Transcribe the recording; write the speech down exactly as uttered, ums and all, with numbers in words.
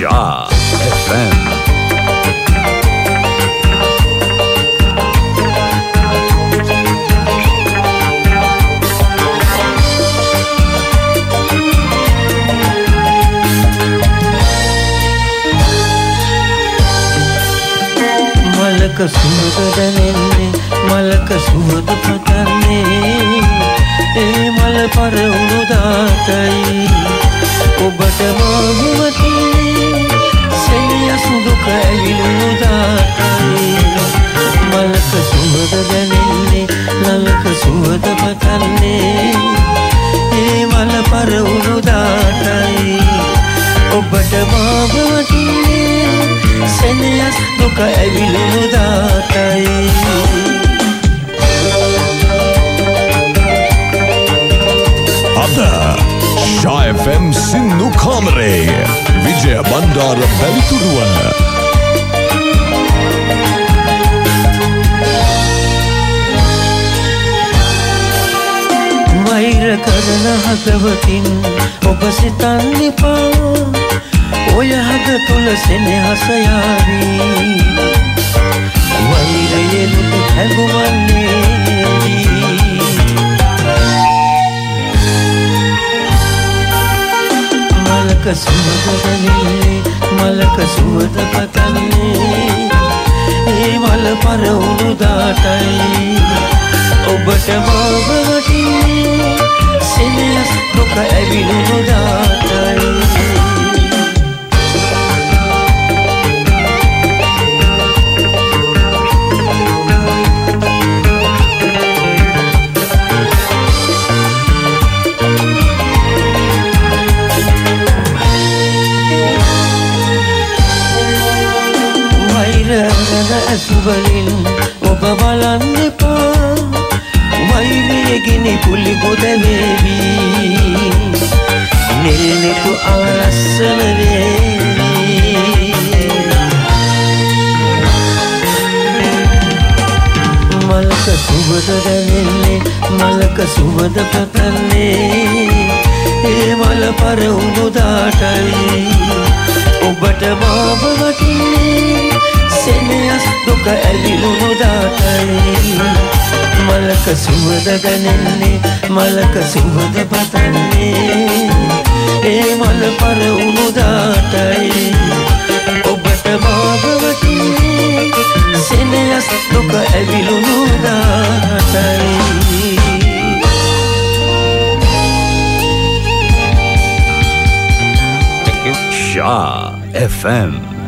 Shah F M. මලක සුවඳ දැනෙන්නේ මලක සුවඳ පතන්නේ ඒ මල පර උණු දාතයි ඔබට මාවුවතිනේ සෙනියස් දුක ඇවිලුණු දාතයි මලක සුවඳ දැනෙන්නේ මලක සුවඳ පතන්නේ ඒ මල පර උණු දාතයි ඔබට මාවුවතිනේ සෙනියස් දුක ඇවිලුණු දාතයි Ada Shah F M Sindu Kamare Vijaya Bandara Bavituduwa වෛර කරන හදවතින් ඔබ සිතන්න එපා ඔය හද තුල සෙනෙහස යාවී වෛරයෙන් හැඟුවන්නේ මලක සුවඳ දැනෙන්නේ මලක සුවඳ පතන්නේ ඒ මල පර උණු දාතයි ඔබට මාව වටින්නේ සෙනෙහස් දුක ඇවිලුණු දාතයි ඇසුවලින් ඔබ බලන්න එපා වෛරයේ ගිනි කුලි ගොඩ වේවි නිල්නෙතු අවලස්සන වේවි මලක සුවඳ දැනෙන්නේ මලක සුවඳ පතන්නේ ඒ මල පර උණු දාටයි ඔබට මාව වටින්නේ සෙනෙහස් දුක ඇවිලුණු දාතයි මලක සුවඳ දැනෙන්නේ මලක සුවඳ පතන්නේ ඒ මල පර උණු දාතයි ඔබට මාව වටින්නේ සෙනෙහස් දුක ඇවිලුණු දාතයි Shah F M